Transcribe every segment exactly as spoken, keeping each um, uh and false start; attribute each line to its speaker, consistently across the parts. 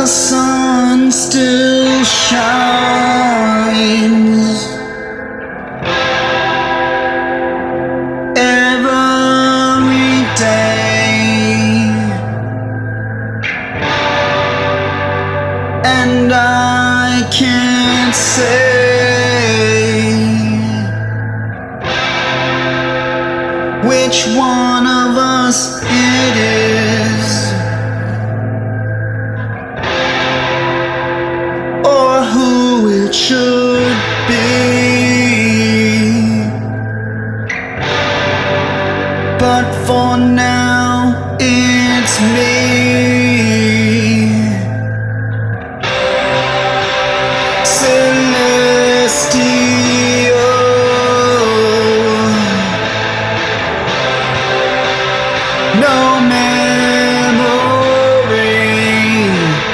Speaker 1: sun still shines every day, and I can't say which one of us it is, or who it should be. But for now, it's me, Celestial. No memory,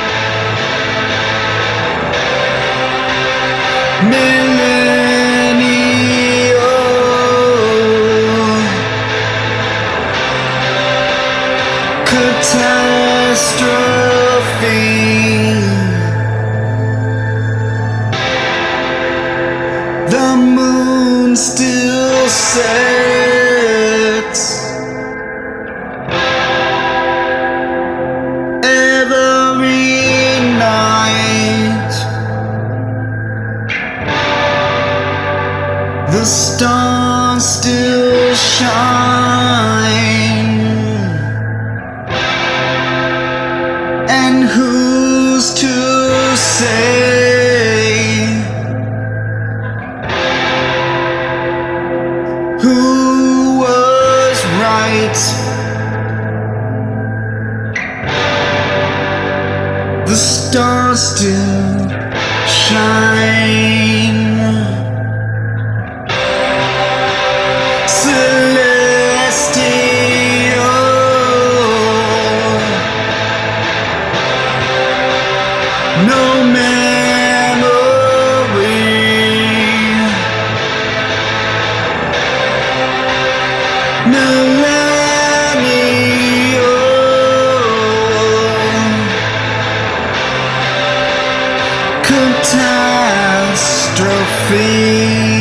Speaker 1: millennial catastrophe. The moon still sets every night. The stars still shine, and who's to say who was right? The stars still shine. Celestial. No memory, millennial catastrophe.